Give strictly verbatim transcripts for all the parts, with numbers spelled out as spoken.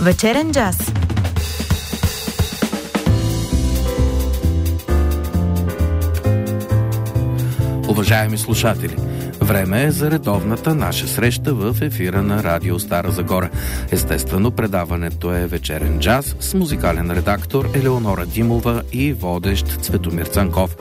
Вечерен джаз. Уважаеми слушатели, време е за редовната наша среща в ефира на Радио Стара Загора. Естествено, предаването е Вечерен джаз с музикален редактор Елеонора Димова и водещ Цветомир Цанков.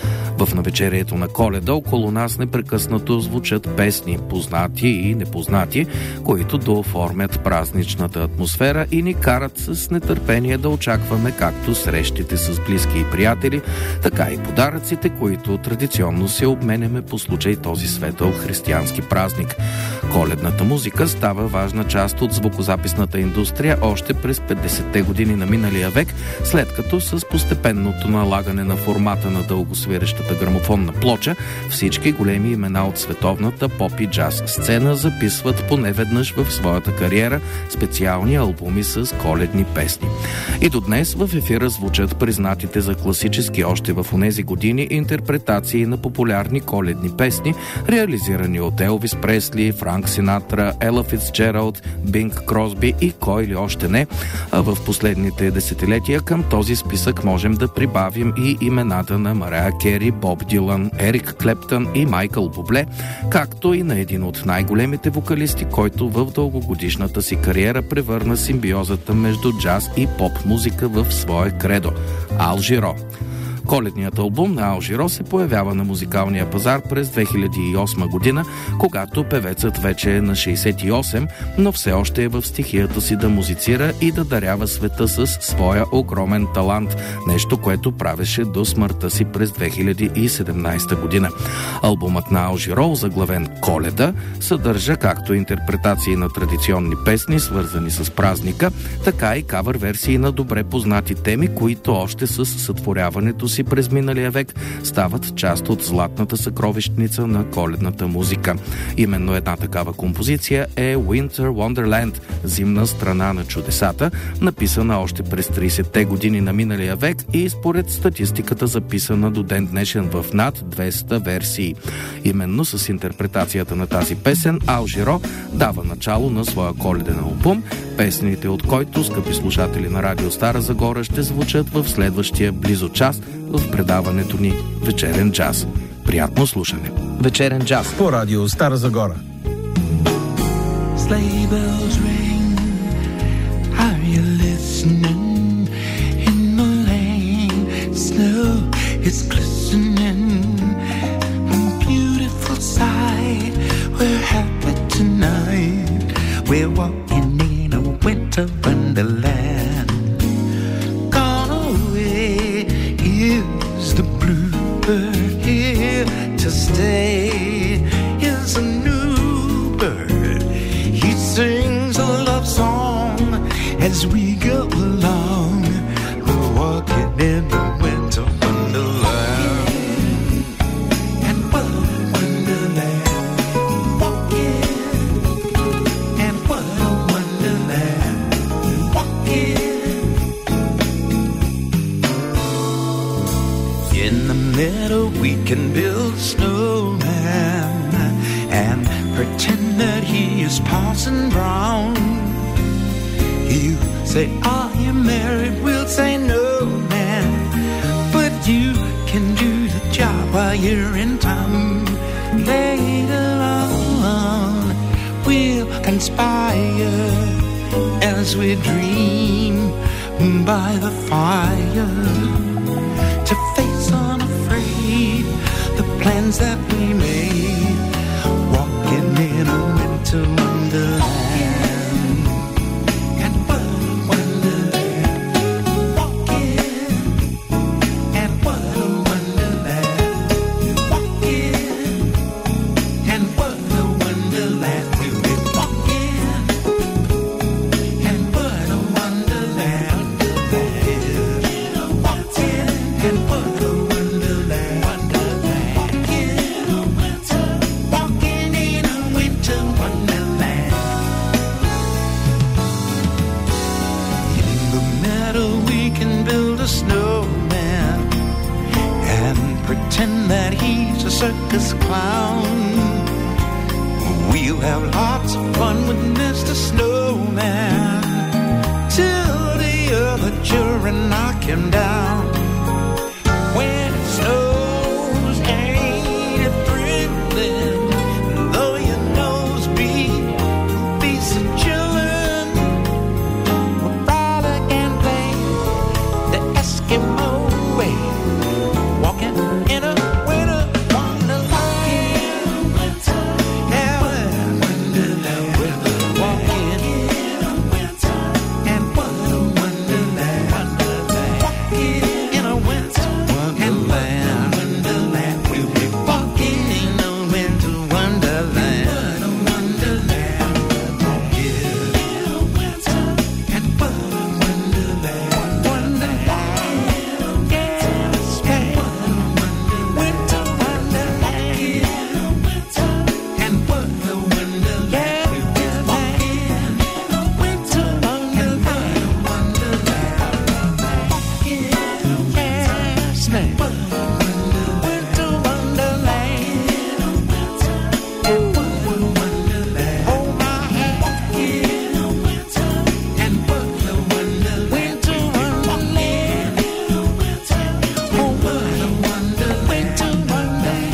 В навечерието на Коледа около нас непрекъснато звучат песни, познати и непознати, които дооформят празничната атмосфера и ни карат с нетърпение да очакваме както срещите с близки и приятели, така и подаръците, които традиционно се обменяме по случай този светъл християнски празник. Коледната музика става важна част от звукозаписната индустрия още през петдесетте години на миналия век, след като с постепенното налагане на формата на дългосвирещата грамофонна плоча, всички големи имена от световната поп и джаз сцена записват поне веднъж в своята кариера специални албуми с коледни песни. И до днес в ефира звучат признатите за класически още в онези години интерпретации на популярни коледни песни, реализирани от Елвис Пресли, Франк Синатра, Ела Фицджералд, Бинг Кросби и кой ли още не, а в последните десетилетия към този списък можем да прибавим и имената на Мария Кери, Боб Дилан, Ерик Клептън и Майкъл Бубле, както и на един от най-големите вокалисти, който в дългогодишната си кариера превърна симбиозата между джаз и поп-музика в свое кредо – Ал Жиро. Коледният албум на Ал Жиро се появява на музикалния пазар през две хиляди и осма година, когато певецът вече е на шейсет и осем, но все още е в стихията си да музицира и да дарява света с своя огромен талант, нещо, което правеше до смъртта си през две хиляди и седемнадесета година. Албумът на Ал Жиро, заглавен Коледа, съдържа както интерпретации на традиционни песни, свързани с празника, така и кавър версии на добре познати теми, които още с сътворяването си през миналия век стават част от златната съкровищница на коледната музика. Именно една такава композиция е Winter Wonderland, зимна страна на чудесата, написана още през тридесетте години на миналия век и според статистиката записана до ден днешен в над двеста версии. Именно с интерпретацията на тази песен Ал Жиро дава начало на своя коледен албум, песните от който, скъпи слушатели на Радио Стара Загора, ще звучат в следващия близо час в предаването ни Вечерен джаз. Приятно слушане! Вечерен джаз по Радио Стара Загора. Sleigh bells ring, are you listening? In the lane, snow is glistening. Beautiful sight, we're happy tonight. We're walking in a winter wonderland. Gone away is the bluebird, here to stay is a new bird. He sings a love song as we go along. We're walking in the winter wonderland. And what a wonderland. Walking. And what a wonderland. Walking. In the meadow we can build a snowman and pretend that he is Parson Brown. You say, are you married? We'll say no, man. But you can do the job while you're in town. Later on, we'll conspire as we dream by the fire to face unafraid the plans that we made, walking in a winter wonderland. And what a wonderland. Walking. And what a wonderland. Walking. And what a wonderland. We'll be walking. And what a wonderland. Walking. And what a wonderland. Walking in a winter wonderland. In the meadow we can build a snowman and pretend that he's a circus clown. We'll have lots of fun with Mister Snowman him down. When it snows, ain't it thrilling? Though your nose be, be so chillin', we probably can play the Eskimo way, walking in a winter wonderland. Yeah, wonderland, walking in a winter, and what a wonderland, walking in a winter wonderland, wonderland. We'll be walking in a winter wonderland, what a wonderland, walking in a winter, and what a wonderland, wonderland. Yes, hey, winter wonderland, and what a wonderland. We'll be walking in a winter wonderland, walking in a yes, man. Winter wonderland, and what a wonderland. Hold my hand, walking in a winter, and what a wonderland. Winter wonderland, oh what a wonderland. Winter wonderland,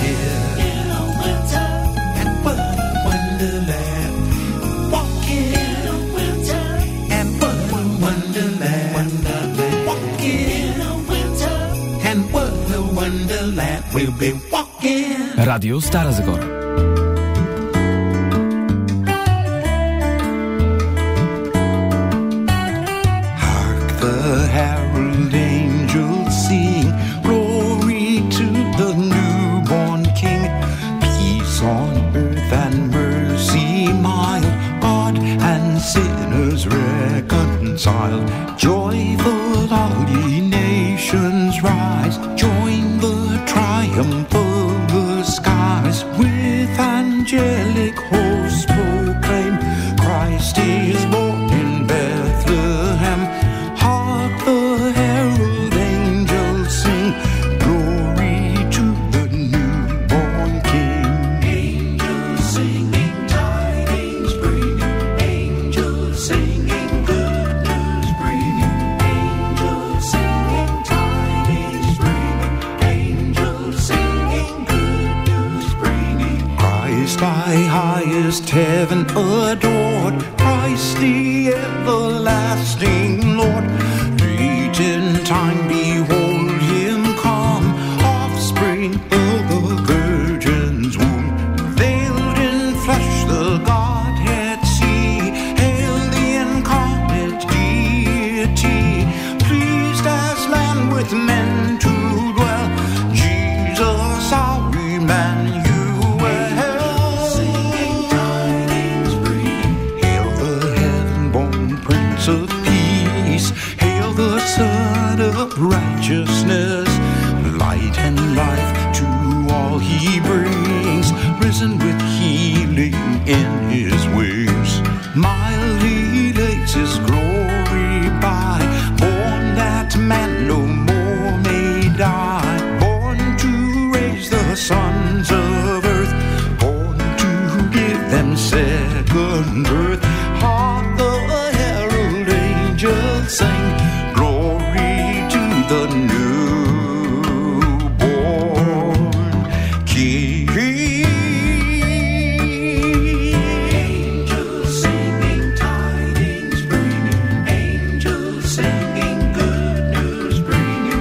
and what a wonderland. Walking in a winter, and what a wonderland. Walking in a winter, and what a wonderland. We'll be walking. Radio Stara Zagora. Hark the herald angels sing, glory to the newborn King. Peace on earth and mercy mild, God and sinners reconciled. Joyful all ye nations rise, join the triumph of the skies. With angelic hosts proclaim, Christ is born in Bethlehem. Hark the herald angels sing, glory to the newborn King. Angels singing tidings bringing, angels singing good news bringing, angels singing tidings bringing, angels singing good news bringing. Christ by highest heaven adored, Christ the everlasting Lord. Late in time behold him come, offspring of the Virgin's womb. Veiled in flesh the Godhead see, hail the incarnate deity. Pleased as Lamb with men to dwell, Jesus our Emmanuel. Singing tidings bringing, hail the heaven-born Prince of Peace, hail the Son of Righteousness. Light and life to all he brings, risen with healing in his wings. Mildly lays his glory by, born that man no more may die. Born to raise the sons of earth, born to give them second birth. Hark the herald angels sing, glory to the newborn King. Angels singing tidings bringing, angels singing good news bringing,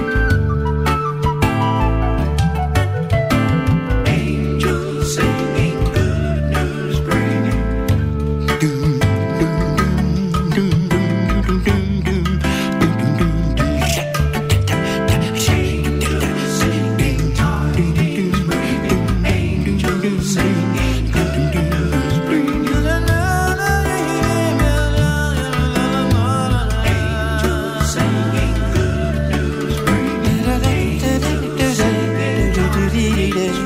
angels singing good news bringing. Doom, doom, doom, doom, doom, doom, doom, doom, doom, doom. Angels singing tidings bringing, angels singing good news bringing, angels singing good news bringing, angels singing tidings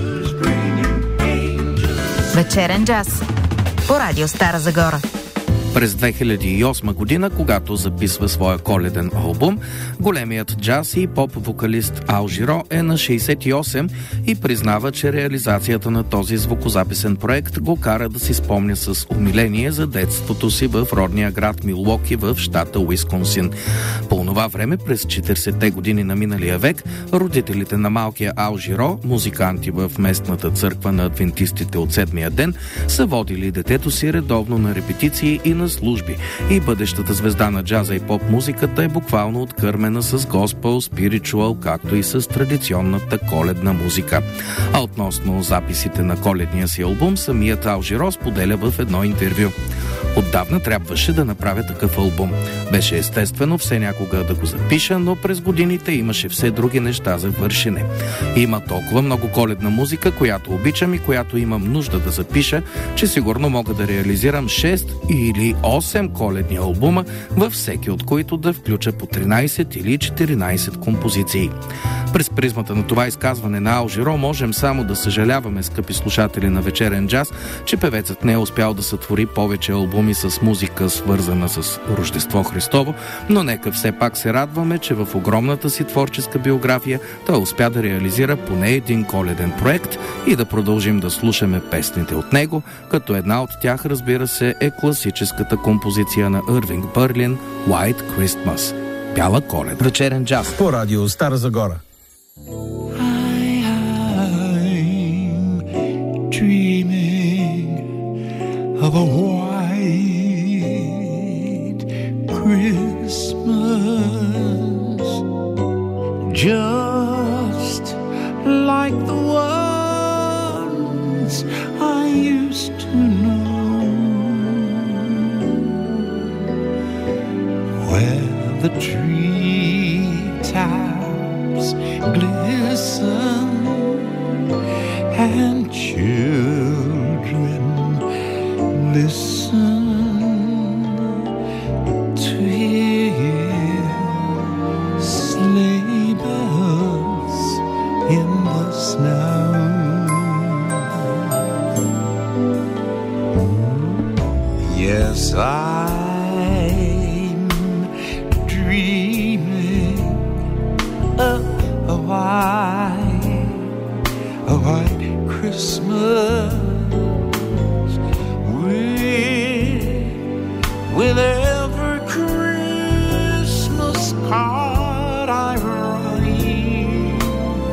Вечерен джаз по Радио Стара Загора. През две хиляди и осма година, когато записва своя коледен албум, големият джаз и поп-вокалист Ал Жиро е на шейсет и осем и признава, че реализацията на този звукозаписен проект го кара да си спомня с умиление за детството си в родния град Милуоки в щата Уисконсин. По онова време, през четиридесетте години на миналия век, родителите на малкия Ал Жиро, музиканти в местната църква на адвентистите от седмия ден, са водили детето си редовно на репетиции и на служби. И бъдещата звезда на джаза и поп-музиката е буквално откърмена с госпел, спиричуал, както и с традиционната коледна музика. А относно записите на коледния си албум, самият Ал Жиро споделя в едно интервю: "Отдавна трябваше да направя такъв албум. Беше естествено все някога да го запиша, но през годините имаше все други неща за вършене. Има толкова много коледна музика, която обичам и която имам нужда да запиша, че сигурно мога да реализирам шест или осем коледни албума, във всеки от които да включа по тринайсет или четиринайсет композиции." През призмата на това изказване на Ал Жиро можем само да съжаляваме, скъпи слушатели на вечерен джаз, че певецът не е успял да сътвори повече албуми с музика, свързана с Рождество Христово, но нека все пак се радваме, че в огромната си творческа биография той успя да реализира поне един коледен проект и да продължим да слушаме песните от него, като една от тях, разбира се, е класическата композиция на Ирвинг Бърлин "White Christmas" – Бяла Коледа. Вечерен джаз по радио Стара Загора. Of a white Christmas, just like the ones I used to know, where the treetops glisten and children listen to hear sleigh bells in the snow. Yes, I'm dreaming of a white, a white Christmas with every Christmas card I write.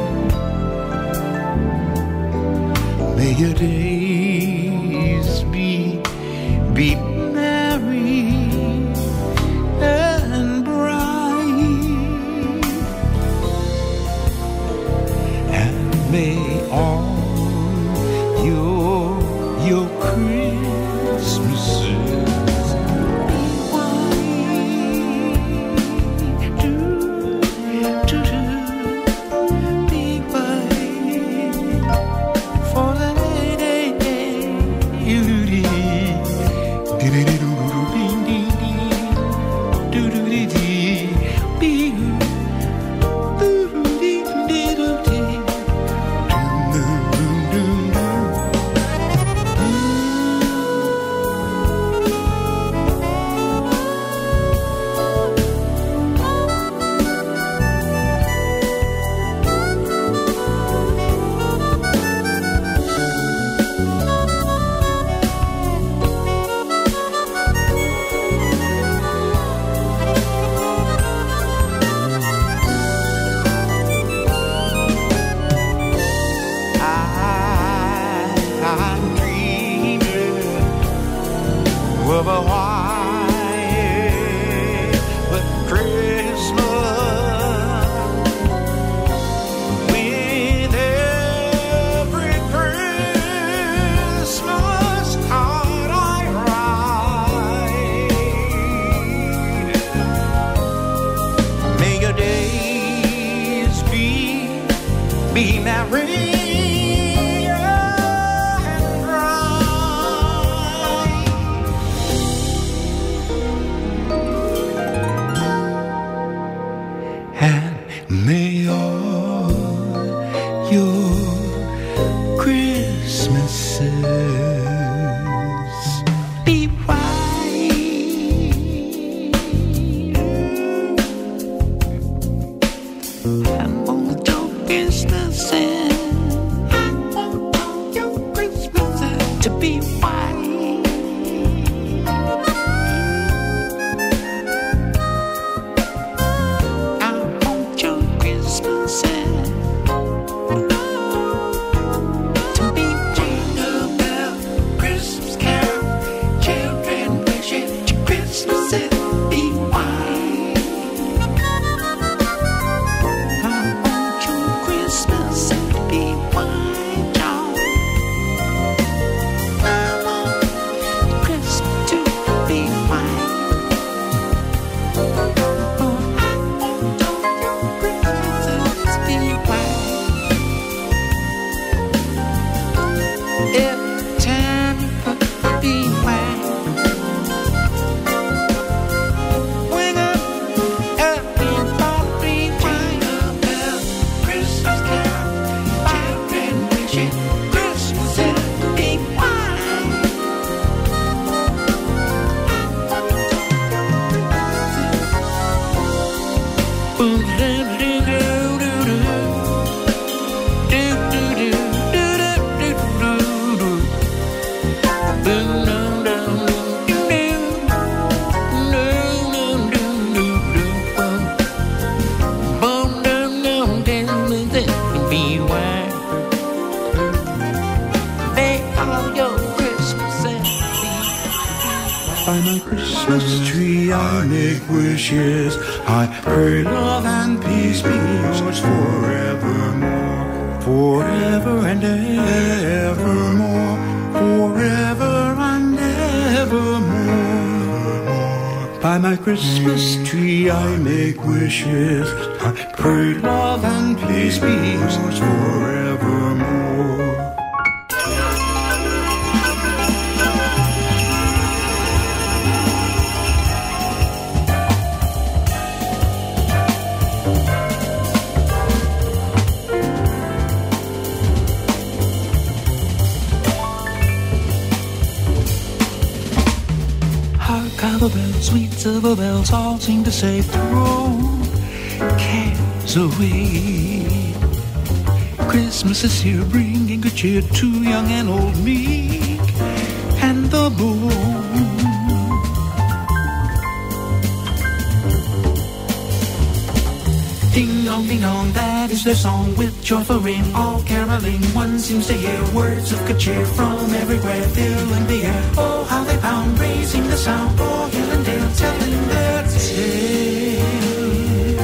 May your days be, be merry and bright, and may all your, your Christmases for the lady Christmas it be white. I want your Christmas it be white, y'all. I want Christmas to be white. Oh, I want your Christmas to be white. Every time you put be white. By my Christmas tree I make wishes, I pray love and peace be yours forevermore, forever and evermore, forever and evermore. By my Christmas tree I make wishes, I pray love and peace be yours forevermore. Silver bells, sweet silver bells, all seem to say throw cares away. Christmas is here, bringing good cheer to young and old, meek and the bold. Ding dong, ding dong, that is their song with joyful ring, all caroling. One seems to hear words of good cheer from everywhere, filling the air. Oh, how they pound, raising the sound, o'er hill and dale, telling their tale.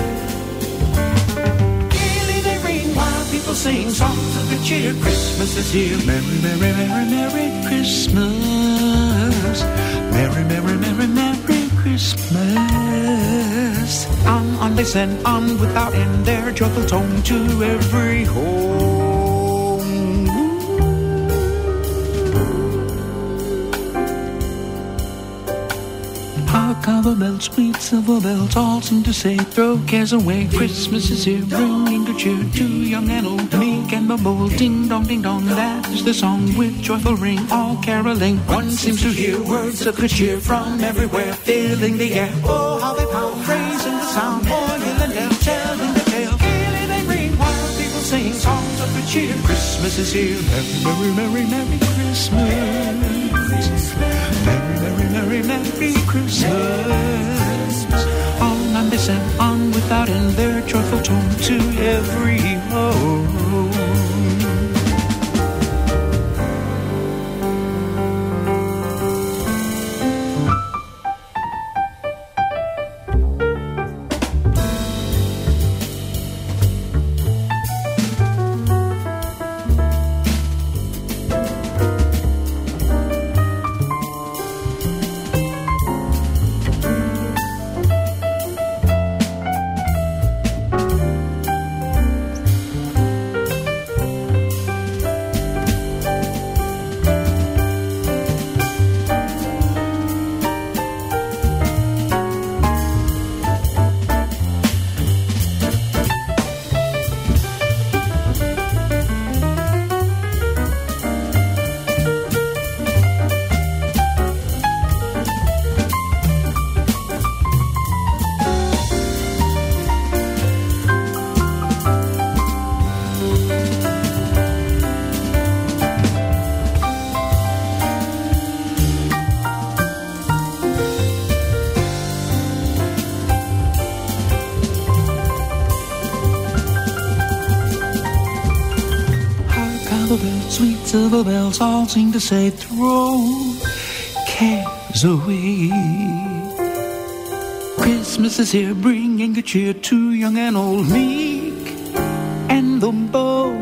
Gaily they ring while people sing songs of good cheer. Christmas is here. Merry, merry, merry, merry Christmas. Merry, merry, merry, merry Christmas. On, on they send, on without end, their joyful tone to every home. Hark, silver bells, sweet silver bells, all seem to say, throw cares away. Christmas is here, bringing good cheer to young and old, meek and the bold. Ding dong, ding dong, that is the song with joyful ring, all caroling. One seems to hear words of good cheer from everywhere, filling the air. Oh, how they pound, raising the sound, o'er hill and dale, telling the tale. Gaily they ring while people sing songs of good cheer. Christmas is here. Merry, merry, merry, merry Christmas. Merry, merry, merry, merry Christmas. On and they send, on without end, their joyful tone to every home. Sweet silver bells all seem to say, throw cares away. Christmas is here, bringing good cheer to young and old, meek and the bold.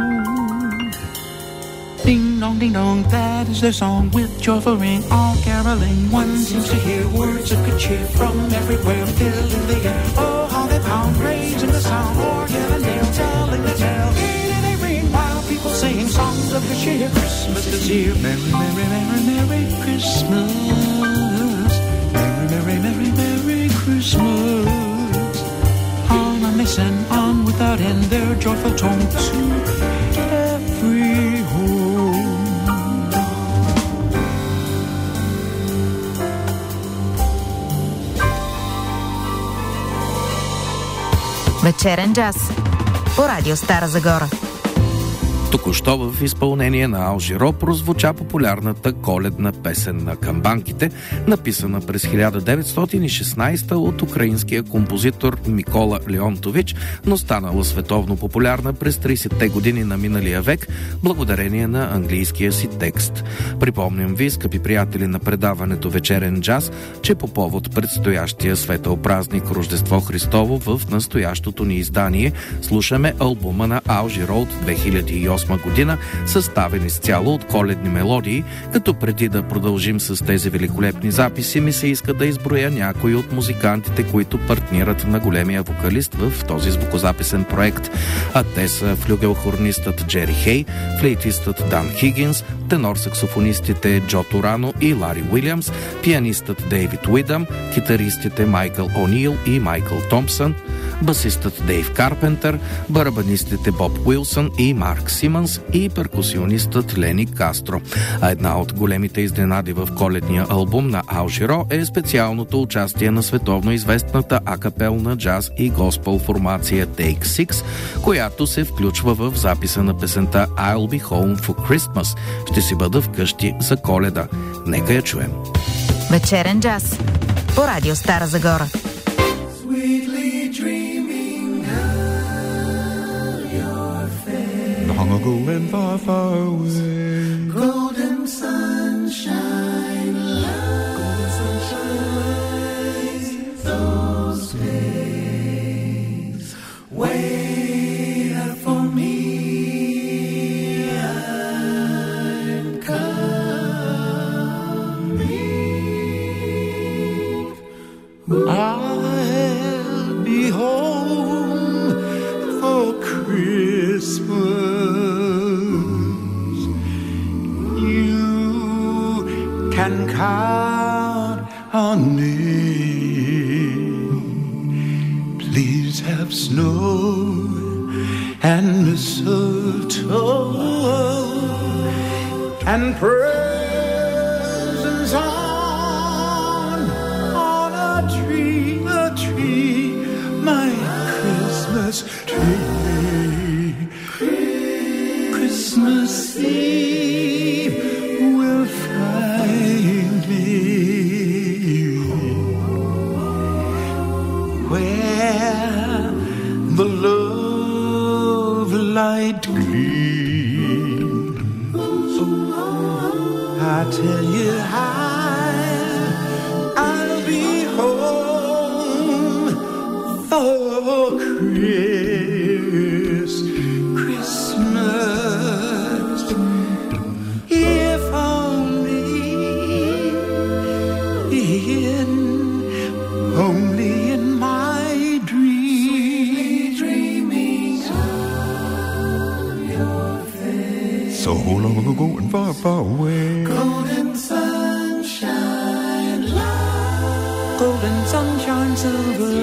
Ding dong, ding dong, that is their song with joyful ring, all caroling. One seems to hear words of good cheer from everywhere, filling the air. Oh, how they pound, raising the sound, organ and nail, telling the tale. Hear they ring while people sing songs of good cheer. Christmas is here, merry, merry, merry, merry Christmas. Merry, merry, merry, merry Christmas. On and they send on without end their joyful tone to every home. Вечерен джаз по радио Стара Загора. Току-що в изпълнение на Ал Жиро прозвуча популярната коледна песен на камбанките, написана през хиляда деветстотин и шестнадесета от украинския композитор Микола Леонтович, но станала световно популярна през тридесетте години на миналия век, благодарение на английския си текст. Припомням ви, скъпи приятели на предаването Вечерен джаз, че по повод предстоящия светъл празник Рождество Христово в настоящото ни издание слушаме албума на Ал Жиро от две хиляди и осма година, съставен изцяло от коледни мелодии, като преди да продължим с тези великолепни записи, ми се иска да изброя някои от музикантите, които партнират на големия вокалист в този звукозаписен проект. А те са флюгелхорнистът Джери Хей, флейтистът Дан Хигинс, тенор-саксофонистите Джо Турано и Лари Уилямс, пианистът Дейвид Уидъм, китаристите Майкъл О'Нил и Майкъл Томпсън, басистът Дейв Карпентър, барабанистите Боб Уилсън и Марк Симънс и перкусионистът Лени Кастро. А една от големите изненади в коледния албум на Ал Жиро е специалното участие на световно известната акапелна джаз и госпел формация Take Six, която се включва в записа на песента I'll be home for Christmas. Ще си бъда вкъщи за Коледа. Нека я чуем. Вечерен джаз по радио Стара Загора. Long ago and far, far away, Golden sunshine, love, golden sunshine, those days wait up for me. I'm coming. I'll be home for Christmas. Can count on me. Please have snow and mistletoe and presents on on a tree, a tree, my Christmas tree. Christmas Eve will find me where the love light gleams. Oh, I tell you how I'll be home for Chris, Christmas. If only in, only in my dream, dreaming of your face. so long ago and far, far away. Golden sunshine, light, golden sunshine, silver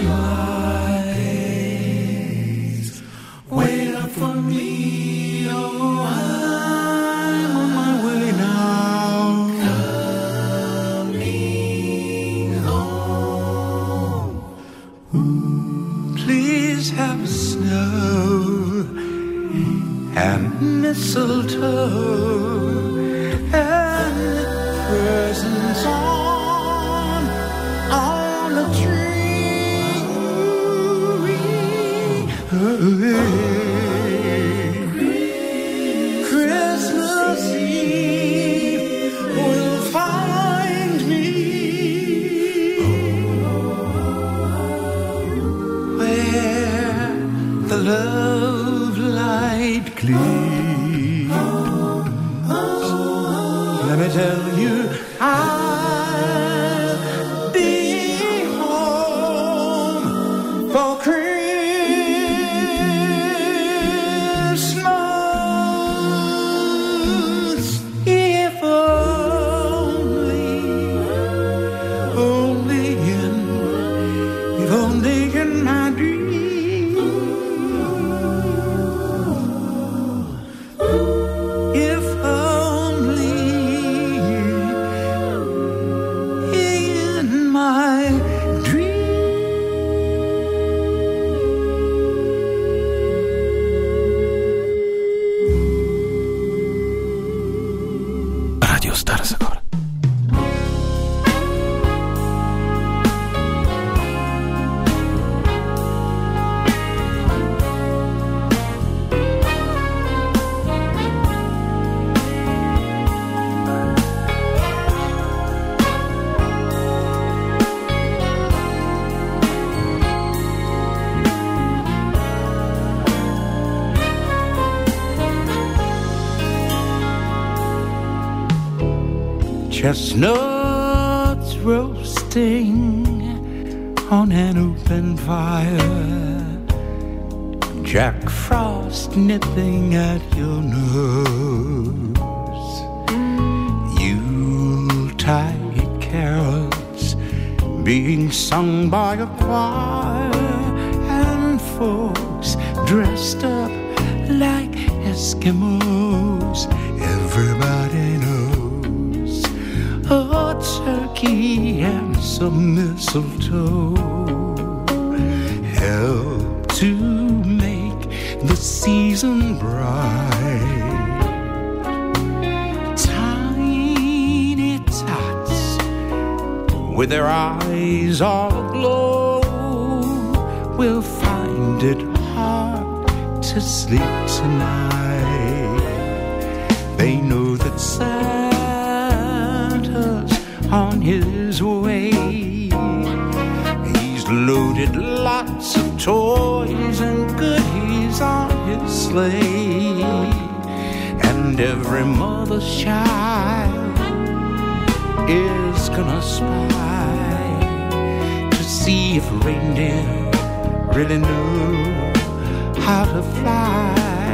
lights. Wait up for me, oh, I'm on my way now. Coming home. Please have snow and mistletoe and presents on on a tree. Christmas Eve will find me love light gleams. Let me tell you, I'll be home for Christmas, if only, only in, if only in my dream, if only in my Radio Stara Zagora. chestnuts roasting on an open fire, Jack Frost nipping at your nose, Yuletide carols being sung by a choir, and folks dressed up like Eskimos. Everybody knows a turkey and some mistletoe help to make the season bright. Tiny tots with their eyes all aglow will find it hard to sleep tonight. They know that Santa's on his way. He's loaded lots of toys and goodies on his sleigh, and every mother's child is gonna spy to see if reindeer really know how to fly.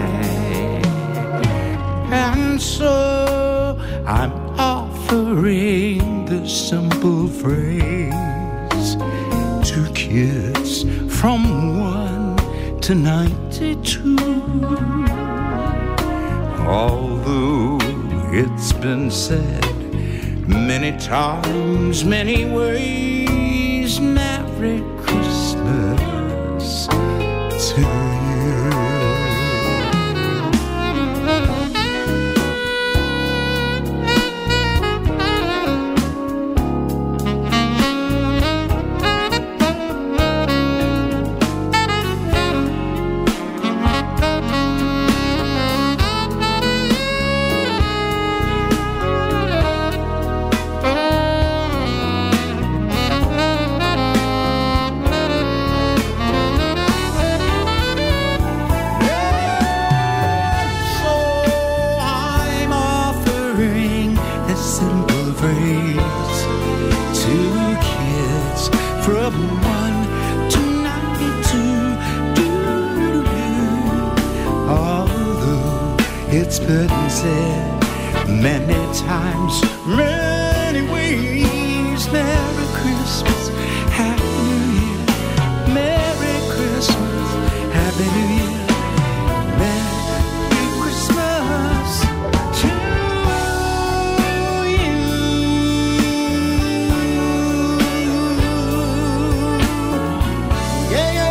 And so I'm offering this simple phrase to kids from one to ninety-two. Although it's been said many times, many ways, Merry Christmas to you. It's been said many times, many ways. Merry Christmas, Happy New Year. Merry Christmas, Happy New Year. Merry Christmas to you. Yeah, yeah.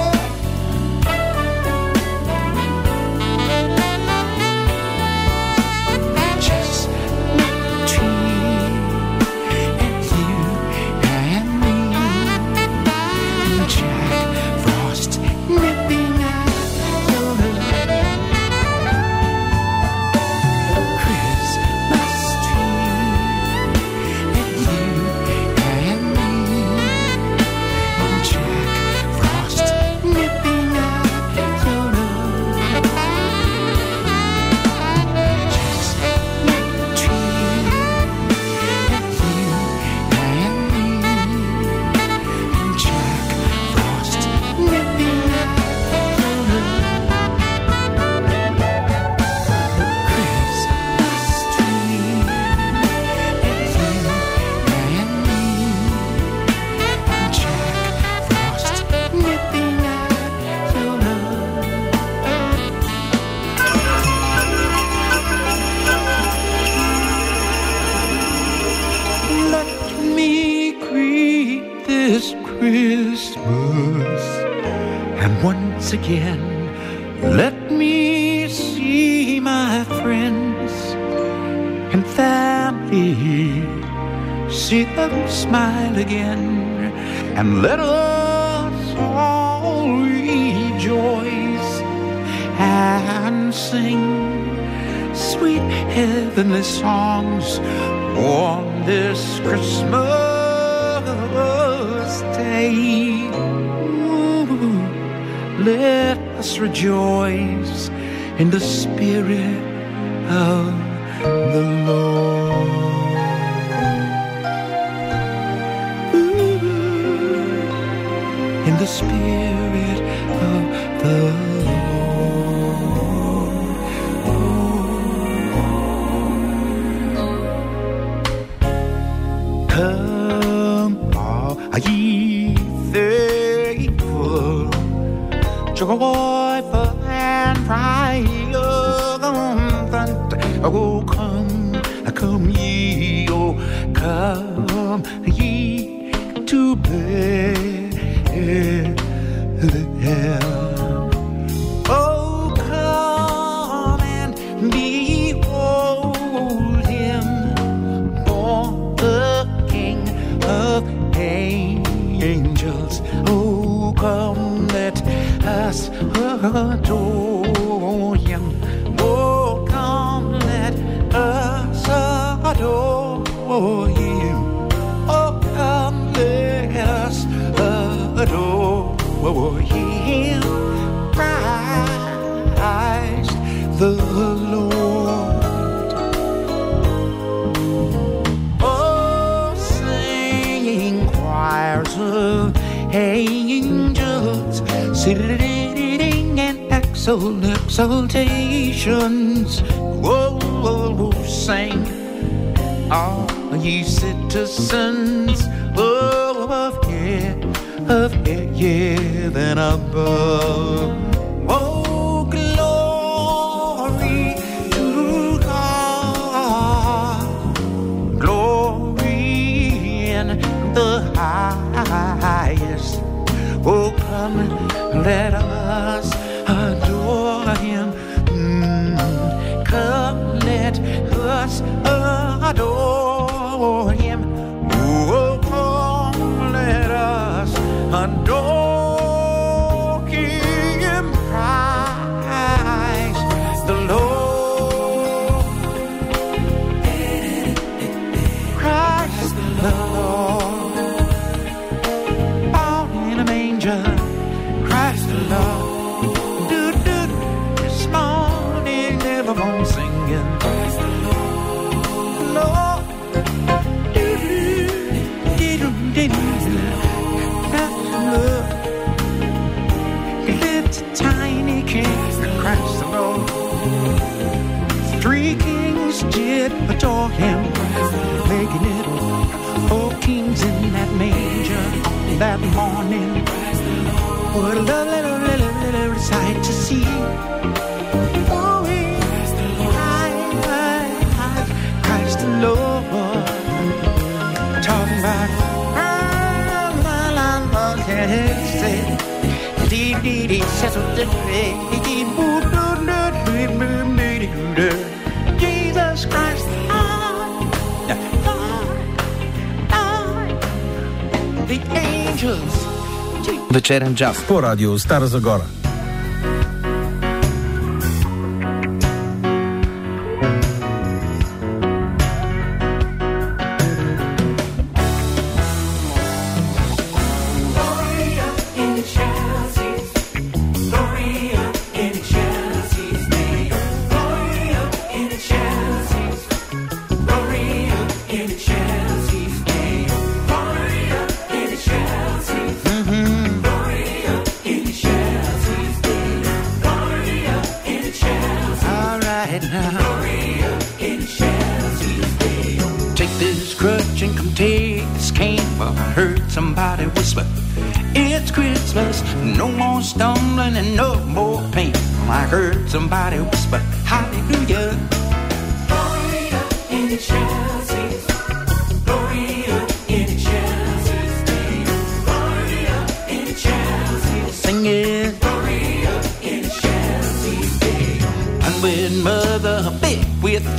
Chestnut tree and you and me. this Christmas. And once again, let me see my friends and family, see them smile again, and let us all rejoice and sing sweet heavenly songs on this Christmas day. Ooh, let us rejoice in the Spirit of the Lord. Ooh, in the Spirit of the Lord. Oh. Come all ye faithful, joyful and triumphant. Oh, come, come ye, oh, come ye to Bethlehem. Oh, come and behold him, born the King of angels. Oh, come, let us adore him. Oh, come, let us adore him. Oh, come, let us adore him. Christ the Lord. Oh, singing choirs of angels, sitting in exaltations. Whoa, whoa, whoa, sing, all ye citizens of heaven, of heaven above. Oh, glory to God, glory in the highest. Oh, come, let us adore him. Mm, come, let us adore him. Oh, come, let us adore him. Christ the Lord. Christ the Lord. Born in a manger. Christ the Lord. Do, do, this morning, everyone singing. Christ the Lord. Lord. Do, do, do, do, do. It's a tiny king, Christ the Lord. Three kings did adore him, making it four kings in that manger that morning. What a lovely, lovely, lovely, lovely sight to see. Oh, he, Christ the Lord. Talking about Jesus Christ, the angels. Вечерен джаз по радио Стара Загора. Somebody whisper, it's Christmas, no more stumbling and no more pain. I heard somebody whisper, hallelujah. Gloria in the Chelsea's, Gloria in the Chelsea's name.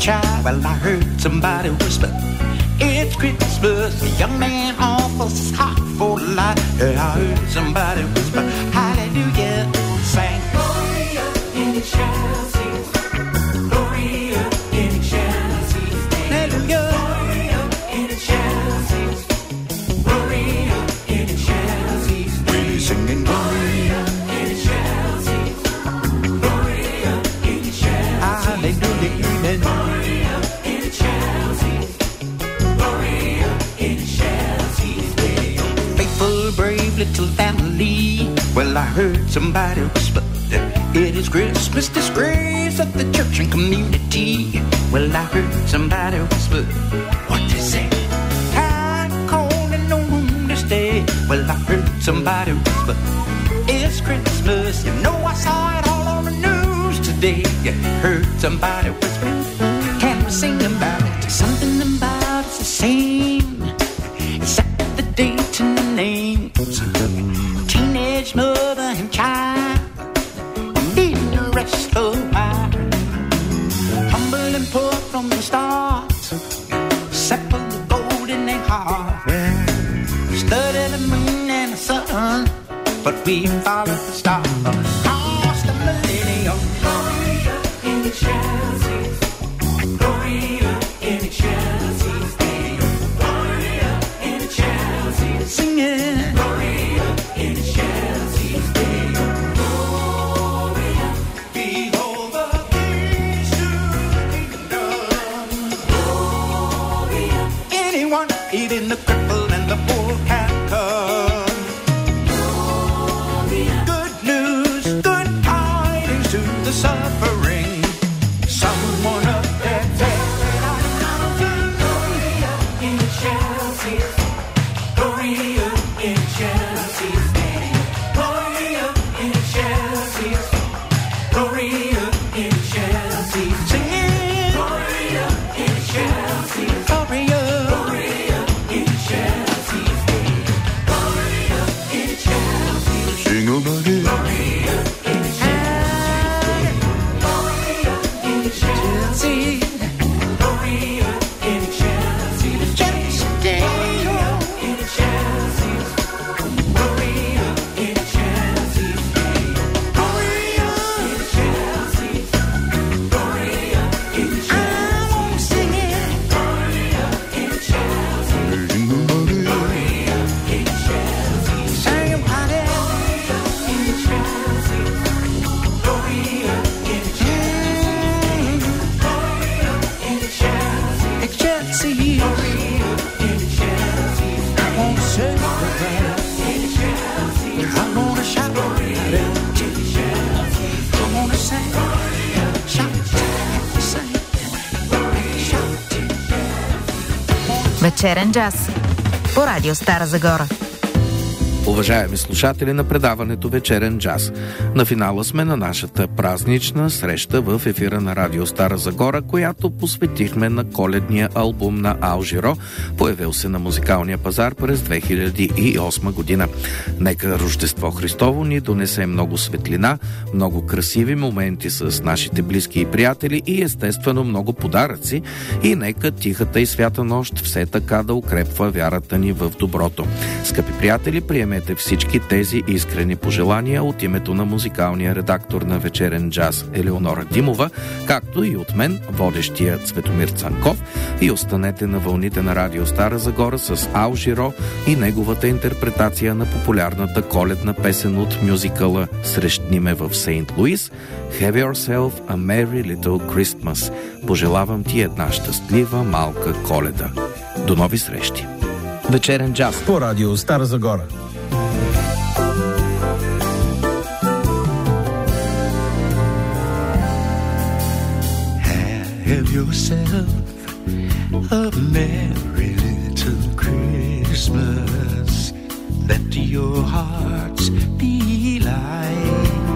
child. Well, I heard somebody whisper, it's Christmas. The young man offers his heart for life. Yeah, I heard somebody whisper, hallelujah. Sang Gloria in excelsis, Gloria in excelsis, hallelujah. Gloria in excelsis, Gloria in excelsis. Really singing Gloria in excelsis, Gloria in excelsis, hallelujah. Gloria in excelsis, Gloria in excelsis. Faithful, brave little family. Well, I heard somebody whisper, it is Christmas, disgrace of the church and community. Well, I heard somebody whisper, what they say? I'm cold and no room to stay. Well, I heard somebody whisper, it's Christmas. You know I saw it all on the news today. You heard somebody whisper, can we sing about it? Something about it's the same, except the date and the names. Teenage mother and child, needing to rest a while. Humble and poor from the start, settle the gold in their heart. Study the moon and the sun, but we follow the star. Across the millennium. Gloria in excelsis, Gloria in excelsis, Gloria in excelsis, singing Gloria in excelsis, Gloria. Behold the King's new kingdom, Gloria. Anyone, even the cripple and the poor can come. Gloria. Good news, good tidings to the suffering. Someone up there telling on the mountain. Gloria in excelsis, Gloria in excelsis, Gloria in excelsis, Gloria in excelsis, singing Gloria in excelsis, Gloria, Gloria in excelsis, Gloria in excelsis, sing about it. Gloria in excelsis, Gloria in excelsis, Gloria in excelsis, Gloria in excelsis, Gloria in excelsis, Gloria in excelsis, Gloria in excelsis. I won't sing it. Gloria in excelsis, Gloria in excelsis, sing about it. Gloria in excelsis, Gloria in excelsis, Gloria in excelsis, excelsis, Gloria in excelsis. I won't sing it. I'm gonna shout about it. I'm gonna sing, shout, sing, shout. Вечерен джаз по радио Стара Загора. Уважаеми слушатели на предаването Вечерен джаз, на финала сме на нашата празнична среща в ефира на Радио Стара Загора, която посветихме на коледния албум на Ал Жиро, появил се на музикалния пазар през две хиляди и осма година. Нека Рождество Христово ни донесе много светлина, много красиви моменти с нашите близки и приятели и естествено много подаръци, и нека тихата и свята нощ все така да укрепва вярата ни в доброто. Скъпи приятели, приемете всички тези искрени пожелания от името на музикалния редактор на Вечерен джаз Елеонора Димова, както и от мен, водещия Цветомир Цанков, и останете на вълните на Радио Стара Загора с Ал Жиро и неговата интерпретация на популярната коледна песен от мюзикъла "Срещни ме в Сейнт Луис" Have yourself a merry little Christmas. Пожелавам ти една щастлива малка Коледа. До нови срещи! Вечерен джаз по Радио Стара Загора. Have yourself a merry little Christmas. Let your hearts be light.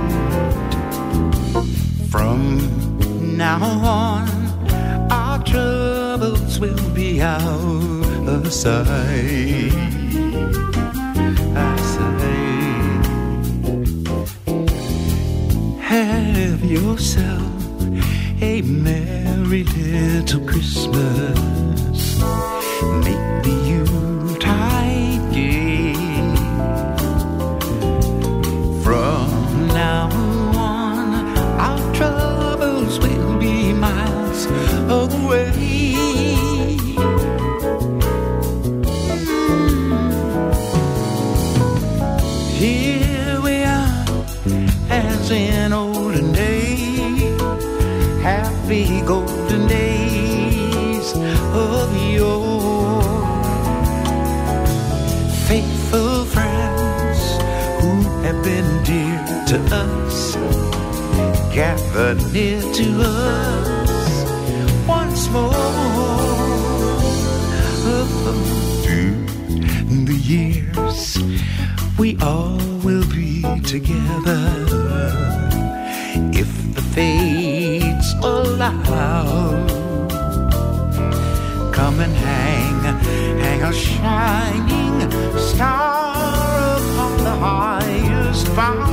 From now on, our troubles will be out of sight. I say, have yourself a merry every little Christmas. Make the Yuletide gay. From now on, our troubles will be miles away. Here we are, as in olden days, happy golden days of yore. Faithful friends who have been dear to us, gathered near to us once more. Through the years, we all will be together if the fates allow. Come and hang, hang a shining star upon the highest bough.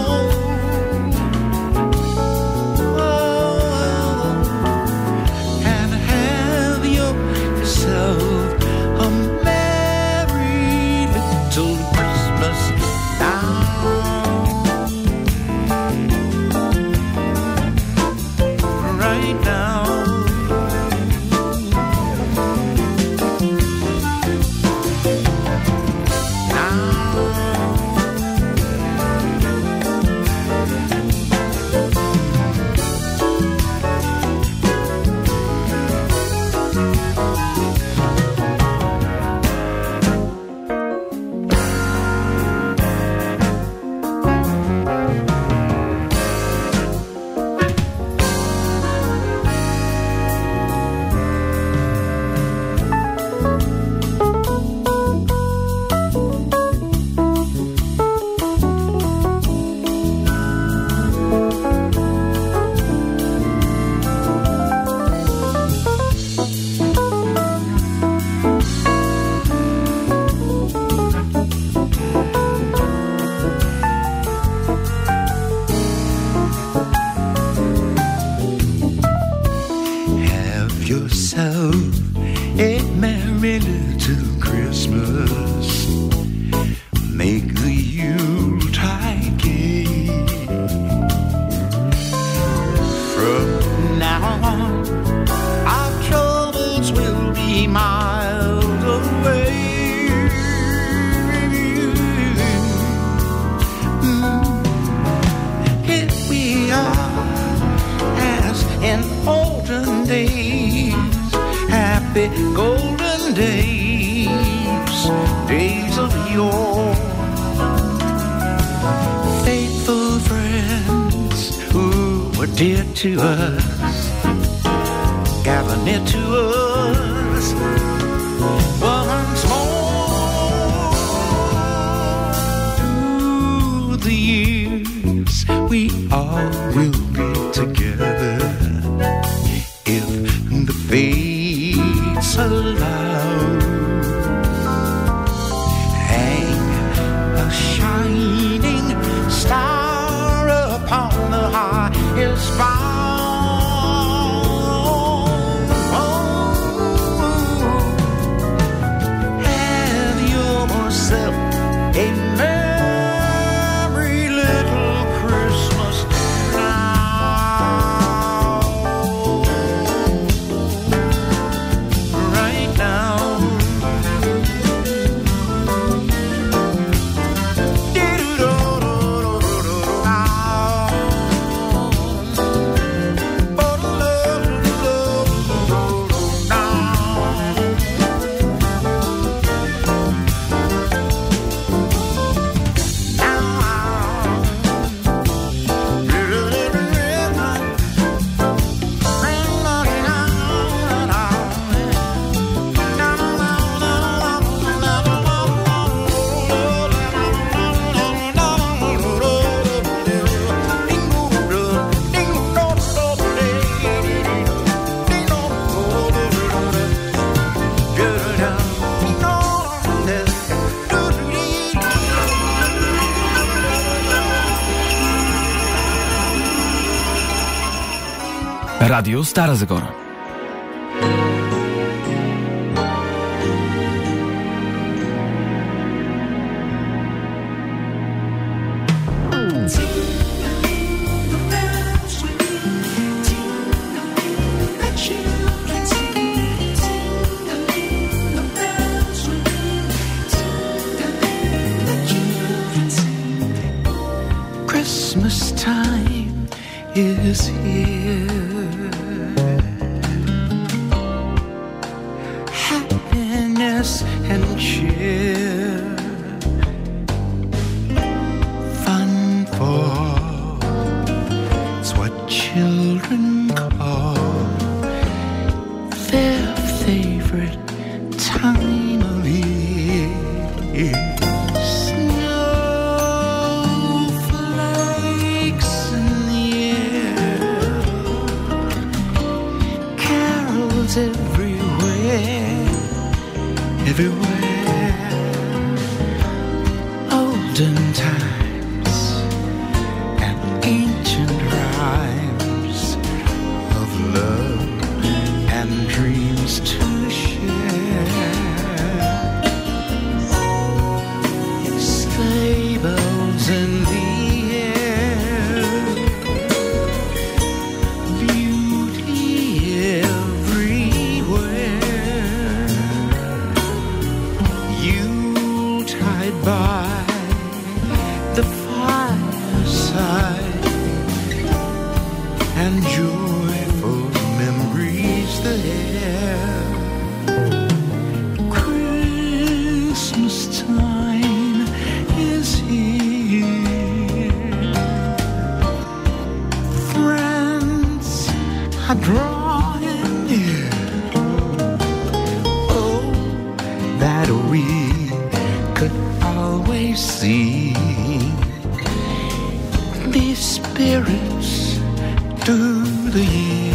Oh, and have yourself a merry little Christmas now. Right now. Yourself a merry little Christmas. Make the Yuletide gay. From now on, our troubles will be miles away. Here we are, as in olden days, happy golden days, days of yore. Faithful friends who were dear to us, gather near to us once more. Through the years, we all will be together if the fates allow. Hang a shining star upon the highest bough. Have yourself a merry little Christmas now. Right now. Radio Stara Загора. Christmas time is here. Happiness and cheer. Fun for it's what children call their favorite time of year. Everywhere, everywhere, olden times and ancient rhymes of love and dreams to share. Sleigh bells in the air, beauty by the fireside and joyful memories there. Christmas time is here. Friends are drawing near. Oh, that we could always see these spirits through the years.